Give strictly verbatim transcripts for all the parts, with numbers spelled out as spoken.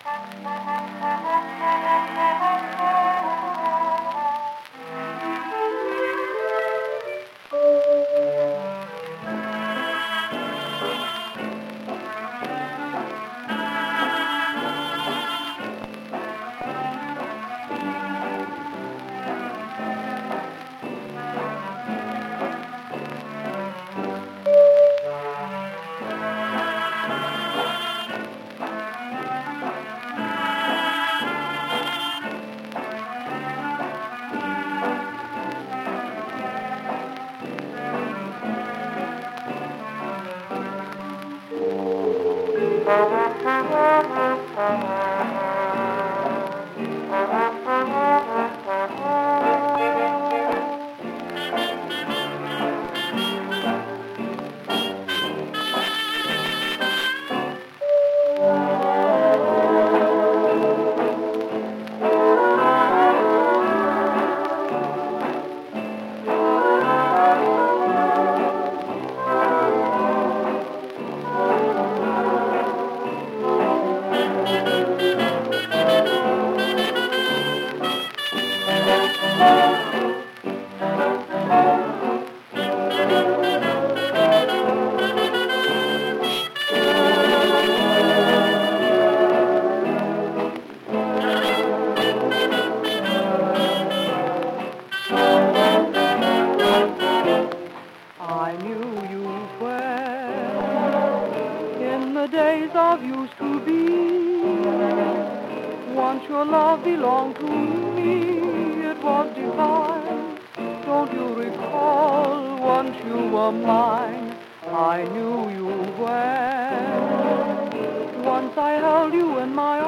I knew you well in the days of used to be. Once your love belonged to me, it was divine. Don't you recall, once you were mine? I knew you well. Once I held you in my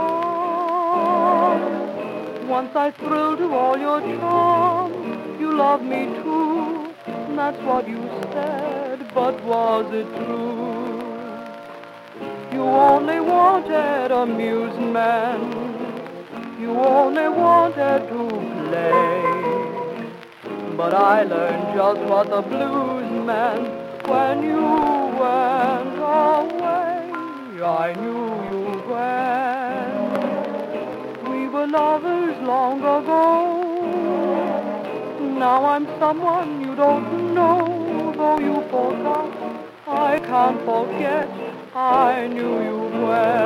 arms. Once I thrilled to all your charms. You loved me too. That's what you said, but was it true? You only wanted amusement. You only wanted to play. But I learned just what the blues meant when you went away. I knew you well. We were lovers long ago. Now I'm someone you don't know, though you forgot. I can't forget, I knew you well.